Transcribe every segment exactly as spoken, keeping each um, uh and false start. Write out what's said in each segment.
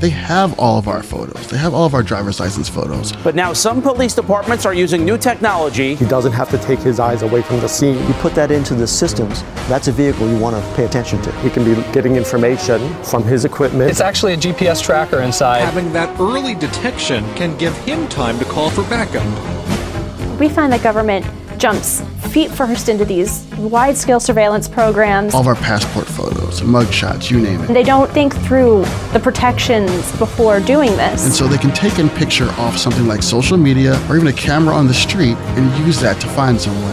they have all of our photos. They have all of our driver's license photos. But now some police departments are using new technology. He doesn't have to take his eyes away from the scene. You put that into the systems, that's a vehicle you want to pay attention to. He can be getting information from his equipment. It's actually a G P S tracker inside. Having that early detection can give him time to call for backup. We find that government jumps feet first into these wide-scale surveillance programs. All of our passport photos, mugshots, you name it. They don't think through the protections before doing this. And so they can take a picture off something like social media or even a camera on the street and use that to find someone.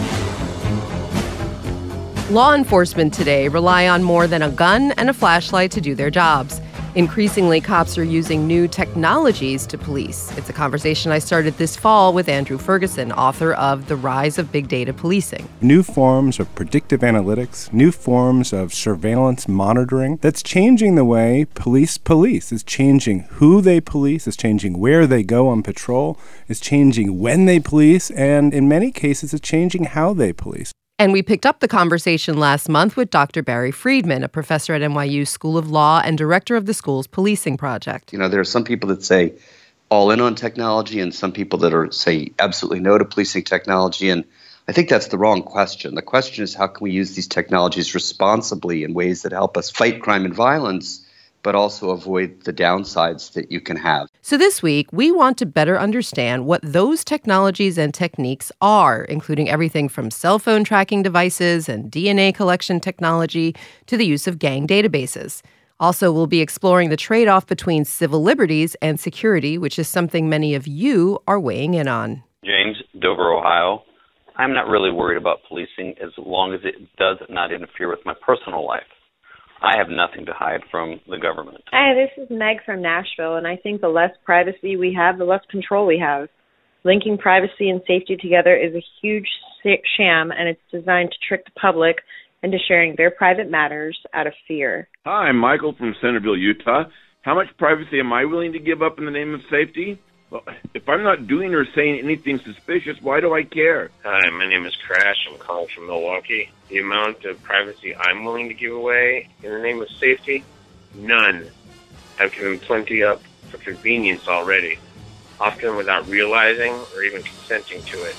Law enforcement today rely on more than a gun and a flashlight to do their jobs. Increasingly, cops are using new technologies to police. It's a conversation I started this fall with Andrew Ferguson, author of The Rise of Big Data Policing. New forms of predictive analytics, new forms of surveillance monitoring that's changing the way police police. It's changing who they police, it's changing where they go on patrol, it's changing when they police, and in many cases, it's changing how they police. And we picked up the conversation last month with Doctor Barry Friedman, a professor at N Y U School of Law and director of the school's policing project. You know, there are some people that say all in on technology and some people that are say absolutely no to policing technology. And I think that's the wrong question. The question is, how can we use these technologies responsibly in ways that help us fight crime and violence, but also avoid the downsides that you can have. So this week, we want to better understand what those technologies and techniques are, including everything from cell phone tracking devices and D N A collection technology to the use of gang databases. Also, we'll be exploring the trade-off between civil liberties and security, which is something many of you are weighing in on. James, Dover, Ohio. I'm not really worried about policing as long as it does not interfere with my personal life. I have nothing to hide from the government. Hi, this is Meg from Nashville, and I think the less privacy we have, the less control we have. Linking privacy and safety together is a huge sham, and it's designed to trick the public into sharing their private matters out of fear. Hi, I'm Michael from Centerville, Utah. How much privacy am I willing to give up in the name of safety? Well, if I'm not doing or saying anything suspicious, why do I care? Hi, my name is Crash. I'm calling from Milwaukee. The amount of privacy I'm willing to give away in the name of safety? None. I've given plenty up for convenience already, often without realizing or even consenting to it.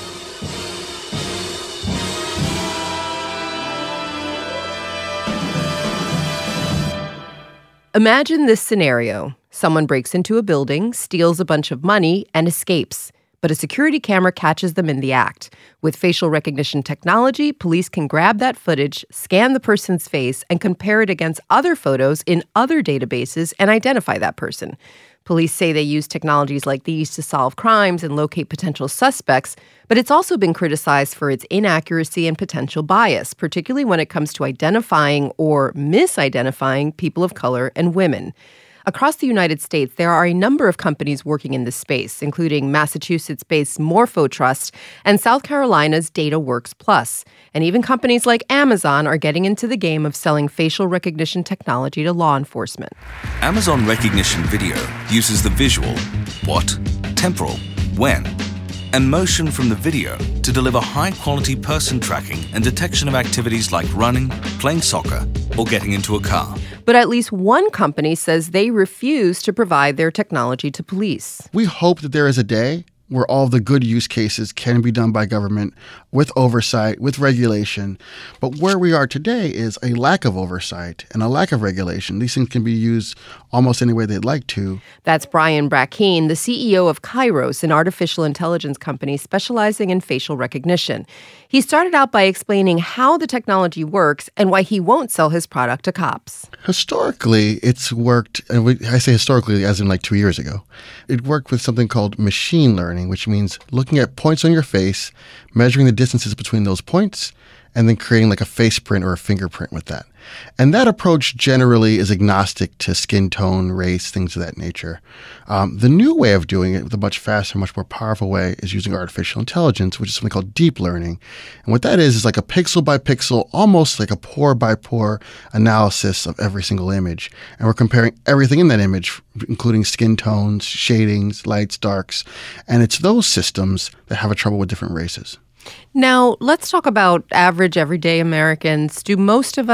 Imagine this scenario. Someone breaks into a building, steals a bunch of money, and escapes. But a security camera catches them in the act. With facial recognition technology, police can grab that footage, scan the person's face, and compare it against other photos in other databases and identify that person. Police say they use technologies like these to solve crimes and locate potential suspects, but it's also been criticized for its inaccuracy and potential bias, particularly when it comes to identifying or misidentifying people of color and women. Across the United States, there are a number of companies working in this space, including Massachusetts-based MorphoTrust and South Carolina's DataWorks Plus. And even companies like Amazon are getting into the game of selling facial recognition technology to law enforcement. Amazon Rekognition Video uses the visual, what, temporal, when, and motion from the video to deliver high-quality person tracking and detection of activities like running, playing soccer, or getting into a car. But at least one company says they refuse to provide their technology to police. We hope that there is a day where all the good use cases can be done by government with oversight, with regulation. But where we are today is a lack of oversight and a lack of regulation. These things can be used almost any way they'd like to. That's Brian Brackeen, the C E O of Kairos, an artificial intelligence company specializing in facial recognition. He started out by explaining how the technology works and why he won't sell his product to cops. Historically, it's worked, and we, I say historically as in like two years ago, it worked with something called machine learning, which means looking at points on your face, measuring the distances between those points, and then creating like a face print or a fingerprint with that. And that approach generally is agnostic to skin tone, race, things of that nature. Um, the new way of doing it with a much faster, much more powerful way is using artificial intelligence, which is something called deep learning. And what that is is like a pixel by pixel, almost like a pore by pore analysis of every single image. And we're comparing everything in that image, including skin tones, shadings, lights, darks. And it's those systems that have a trouble with different races. Now, let's talk about average, everyday Americans. Do most of us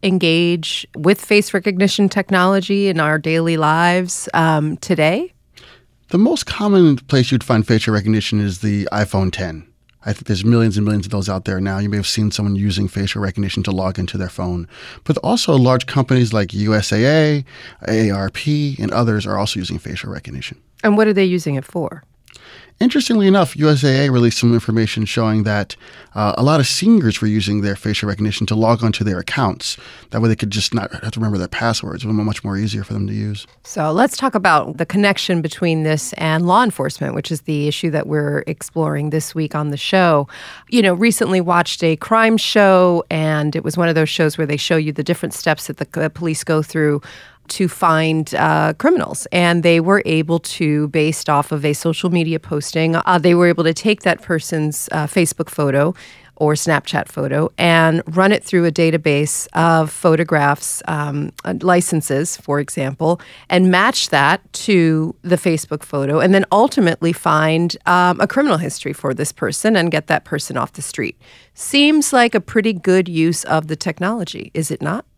engage with face recognition technology in our daily lives um, today? The most common place you'd find facial recognition is the iPhone ten. I think there's millions and millions of those out there now. You may have seen someone using facial recognition to log into their phone. But also large companies like U S A A, A A R P, and others are also using facial recognition. And what are they using it for? Interestingly enough, U S A A released some information showing that uh, a lot of seniors were using their facial recognition to log onto their accounts. That way they could just not have to remember their passwords. It would be much more easier for them to use. So let's talk about the connection between this and law enforcement, which is the issue that we're exploring this week on the show. You know, recently watched a crime show, and it was one of those shows where they show you the different steps that the police go through to find uh, criminals. And they were able to, based off of a social media posting, uh, they were able to take that person's uh, Facebook photo or Snapchat photo and run it through a database of photographs, um, licenses, for example, and match that to the Facebook photo, and then ultimately find um, a criminal history for this person and get that person off the street. Seems like a pretty good use of the technology, is it not?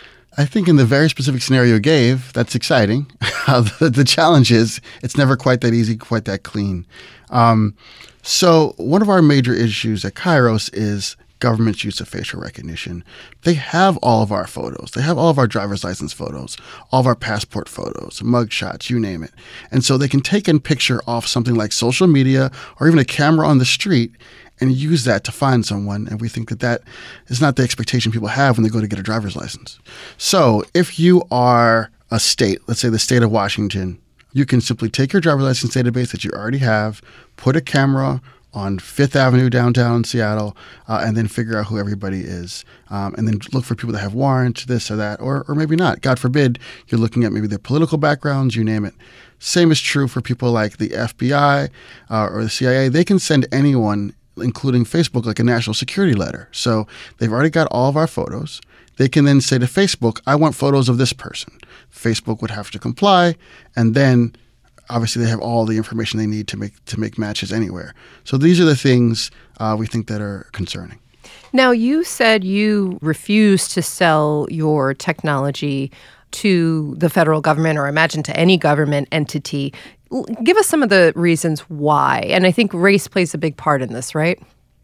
I think in the very specific scenario you gave, that's exciting. the, the challenge is it's never quite that easy, quite that clean. Um, so one of our major issues at Kairos is government's use of facial recognition. They have all of our photos. They have all of our driver's license photos, all of our passport photos, mug shots, you name it. And so they can take a picture off something like social media or even a camera on the street and use that to find someone. And we think that that is not the expectation people have when they go to get a driver's license. So if you are a state, let's say the state of Washington, you can simply take your driver's license database that you already have, put a camera on Fifth Avenue downtown Seattle, uh, and then figure out who everybody is. Um, and then look for people that have warrants, this or that, or, or maybe not. God forbid, you're looking at maybe their political backgrounds, you name it. Same is true for people like the F B I uh, or the C I A. They can send anyone, including Facebook, like a national security letter. So they've already got all of our photos. They can then say to Facebook, I want photos of this person. Facebook would have to comply, and then obviously they have all the information they need to make to make matches anywhere. So these are the things uh, we think that are concerning. Now, you said you refuse to sell your technology to the federal government, or imagine to any government entity. Give us some of the reasons why. And I think race plays a big part in this, right?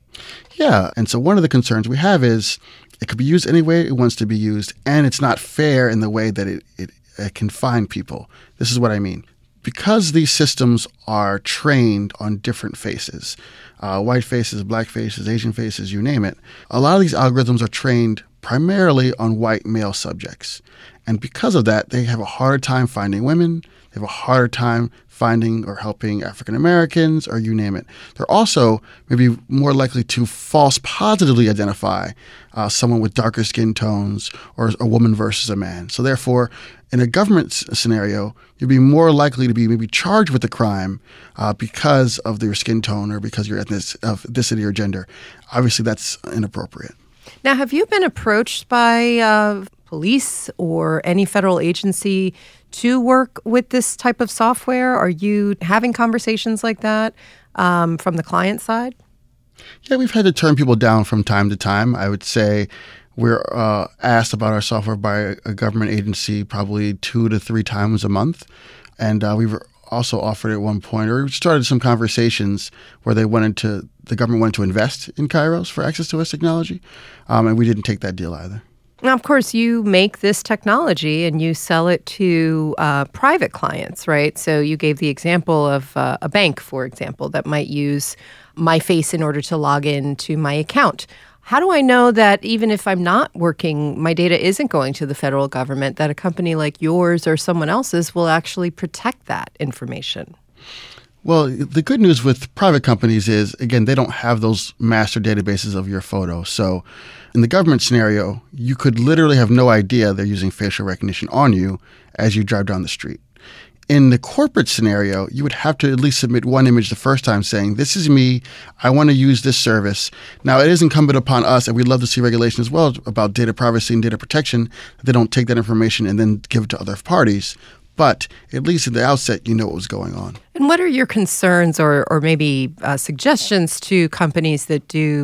Yeah. And so one of the concerns we have is it could be used any way it wants to be used, and it's not fair in the way that it, it, it can find people. This is what I mean. Because these systems are trained on different faces, uh, white faces, black faces, Asian faces, you name it, a lot of these algorithms are trained primarily on white male subjects. And because of that, they have a harder time finding women. They have a harder time finding or helping African Americans, or you name it. They're also maybe more likely to false positively identify uh, someone with darker skin tones or a woman versus a man. So therefore, in a government scenario, you'd be more likely to be maybe charged with the crime uh, because of your skin tone or because of your ethnicity or gender. Obviously, that's inappropriate. Now, have you been approached by uh, police or any federal agency to work with this type of software? Are you having conversations like that um, from the client side? Yeah, we've had to turn people down from time to time. I would say we're uh, asked about our software by a government agency probably two to three times a month. And uh, we've also offered at one point, or started some conversations where they wanted to, the government wanted to invest in Kairos for access to us technology. Um, and we didn't take that deal either. Now, of course, you make this technology and you sell it to uh, private clients, right? So you gave the example of uh, a bank, for example, that might use my face in order to log in to my account. How do I know that even if I'm not working, my data isn't going to the federal government, that a company like yours or someone else's will actually protect that information? Well, the good news with private companies is, again, they don't have those master databases of your photo. So in the government scenario, you could literally have no idea they're using facial recognition on you as you drive down the street. In the corporate scenario, you would have to at least submit one image the first time saying, this is me, I want to use this service. Now, it is incumbent upon us, and we'd love to see regulation as well about data privacy and data protection, that they don't take that information and then give it to other parties. But at least at the outset, you know what was going on. And what are your concerns or, or maybe uh, suggestions to companies that do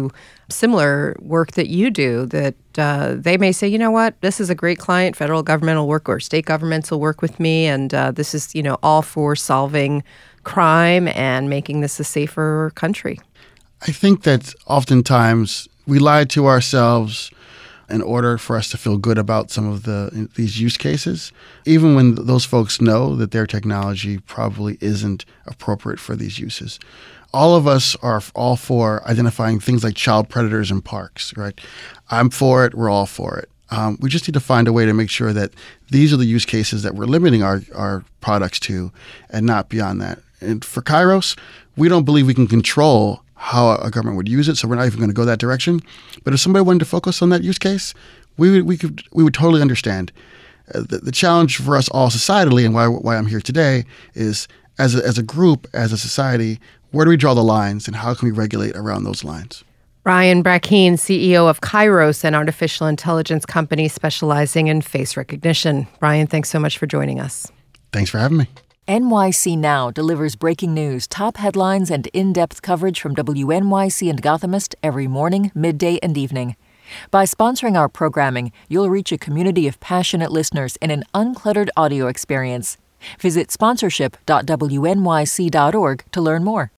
similar work that you do, that uh, they may say, you know what, this is a great client, federal government will work or state governments will work with me, and uh, this is, you know, all for solving crime and making this a safer country? I think that oftentimes we lie to ourselves in order for us to feel good about some of the these use cases, even when those folks know that their technology probably isn't appropriate for these uses. All of us are all for identifying things like child predators in parks, right? I'm for it. We're all for it. Um, we just need to find a way to make sure that these are the use cases that we're limiting our, our products to and not beyond that. And for Kairos, we don't believe we can control how a government would use it, so we're not even going to go that direction. But if somebody wanted to focus on that use case, we would we could we would totally understand. Uh, the, the challenge for us all societally, and why why I'm here today, is as a, as a group, as a society, where do we draw the lines, and how can we regulate around those lines? Ryan Brackeen, C E O of Kairos, an artificial intelligence company specializing in face recognition. Ryan, thanks so much for joining us. Thanks for having me. N Y C Now delivers breaking news, top headlines, and in-depth coverage from W N Y C and Gothamist every morning, midday, and evening. By sponsoring our programming, you'll reach a community of passionate listeners in an uncluttered audio experience. Visit sponsorship dot w n y c dot org to learn more.